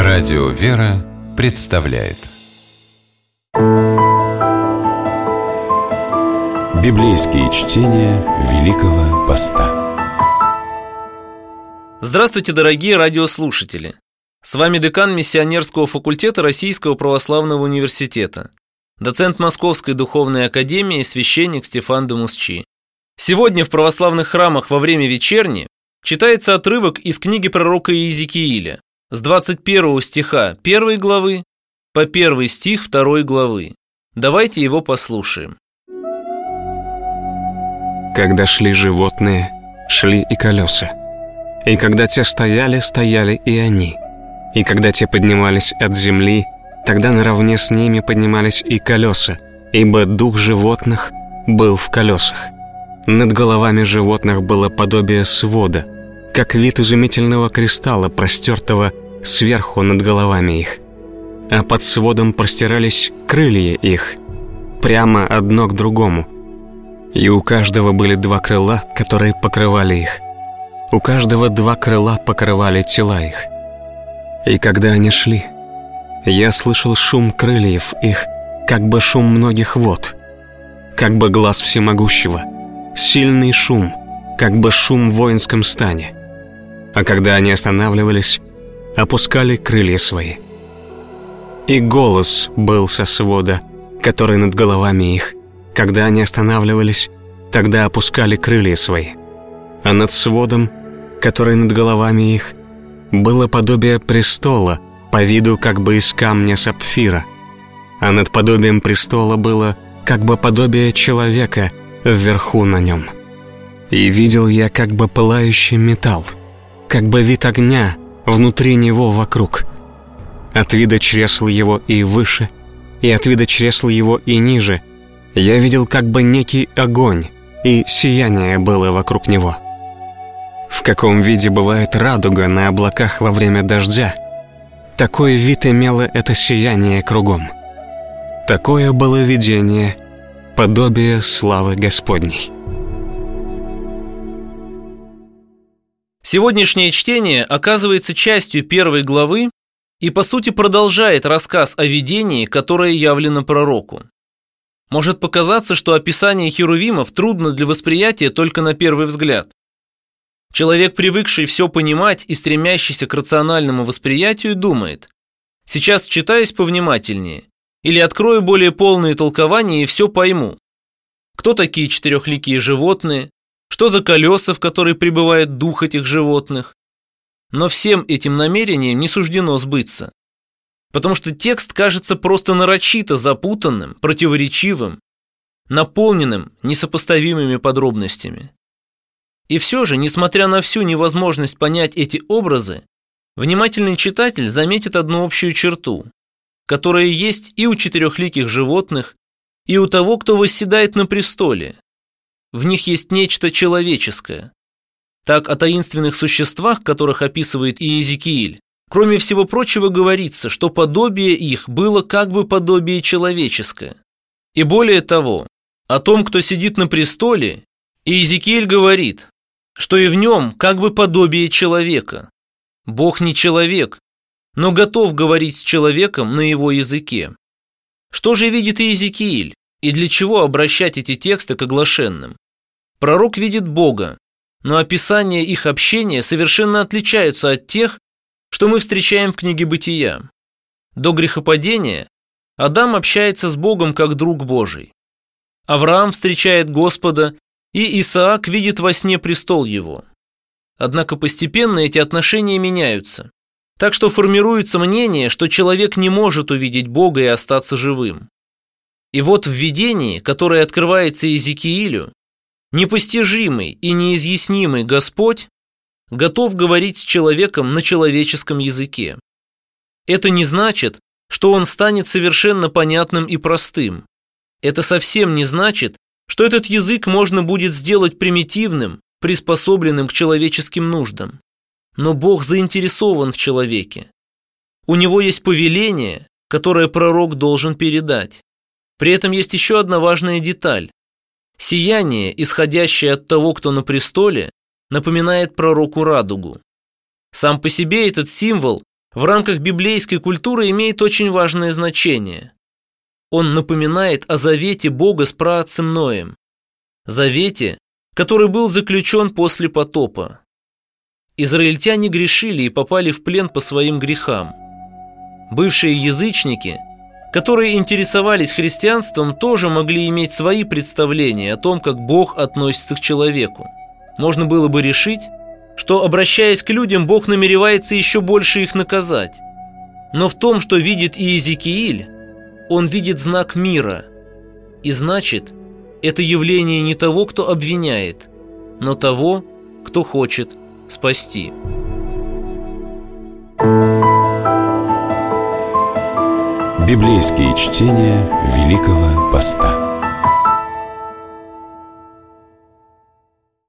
Радио «Вера» представляет библейские чтения Великого Поста. Здравствуйте, дорогие радиослушатели! С вами декан Миссионерского факультета Российского православного университета, доцент Московской духовной академии, священник Стефан Дамусчи. Сегодня в православных храмах во время вечерни читается отрывок из книги пророка Иезекииля с 21 стиха 1 главы по 1 стих 2 главы. Давайте его послушаем. Когда шли животные, шли и колеса. И когда те стояли, стояли и они. И когда те поднимались от земли, тогда наравне с ними поднимались и колеса, ибо дух животных был в колесах. Над головами животных было подобие свода, как вид изумительного кристалла, простертого сверху над головами их. А под сводом простирались крылья их, прямо одно к другому. И у каждого были два крыла, которые покрывали их. У каждого два крыла покрывали тела их. И когда они шли, я слышал шум крыльев их, как бы шум многих вод, как бы глас всемогущего, сильный шум, как бы шум в воинском стане. А когда они останавливались, опускали крылья свои. И голос был со свода, который над головами их. Когда они останавливались, тогда опускали крылья свои. А над сводом, который над головами их, было подобие престола, по виду как бы из камня сапфира. А над подобием престола было как бы подобие человека вверху на нем. И видел я как бы пылающий металл, как бы вид огня внутри него вокруг. От вида чресл его и выше, и от вида чресл его и ниже я видел как бы некий огонь, и сияние было вокруг него. В каком виде бывает радуга на облаках во время дождя, такой вид имело это сияние кругом. Такое было видение, подобие славы Господней. Сегодняшнее чтение оказывается частью 1 главы и, по сути, продолжает рассказ о видении, которое явлено пророку. Может показаться, что описание херувимов трудно для восприятия только на первый взгляд. Человек, привыкший все понимать и стремящийся к рациональному восприятию, думает: сейчас читаюсь повнимательнее, или открою более полные толкования и все пойму. Кто такие четырехликие животные? Что за колеса, в которые пребывает дух этих животных? Но всем этим намерениям не суждено сбыться, потому что текст кажется просто нарочито запутанным, противоречивым, наполненным несопоставимыми подробностями. И все же, несмотря на всю невозможность понять эти образы, внимательный читатель заметит одну общую черту, которая есть и у четырехликих животных, и у того, кто восседает на престоле. В них есть нечто человеческое. Так о таинственных существах, которых описывает Иезекииль, кроме всего прочего говорится, что подобие их было как бы подобие человеческое. И более того, о том, кто сидит на престоле, Иезекииль говорит, что и в нем как бы подобие человека. Бог не человек, но готов говорить с человеком на его языке. Что же видит Иезекииль, и для чего обращать эти тексты к оглашенным? Пророк видит Бога, но описания их общения совершенно отличаются от тех, что мы встречаем в книге Бытия. До грехопадения Адам общается с Богом как друг Божий. Авраам встречает Господа, и Исаак видит во сне престол его. Однако постепенно эти отношения меняются, так что формируется мнение, что человек не может увидеть Бога и остаться живым. И вот в видении, которое открывается Иезекиилю, непостижимый и неизъяснимый Господь готов говорить с человеком на человеческом языке. Это не значит, что он станет совершенно понятным и простым. Это совсем не значит, что этот язык можно будет сделать примитивным, приспособленным к человеческим нуждам. Но Бог заинтересован в человеке. У него есть повеление, которое пророк должен передать. При этом есть еще одна важная деталь. Сияние, исходящее от того, кто на престоле, напоминает пророку радугу. Сам по себе этот символ в рамках библейской культуры имеет очень важное значение. Он напоминает о завете Бога с праотцем Ноем, завете, который был заключен после потопа. Израильтяне грешили и попали в плен по своим грехам. Бывшие язычники, которые интересовались христианством, тоже могли иметь свои представления о том, как Бог относится к человеку. Можно было бы решить, что, обращаясь к людям, Бог намеревается еще больше их наказать. Но в том, что видит Иезекииль, он видит знак мира. И значит, это явление не того, кто обвиняет, но того, кто хочет спасти. Библейские чтения Великого Поста.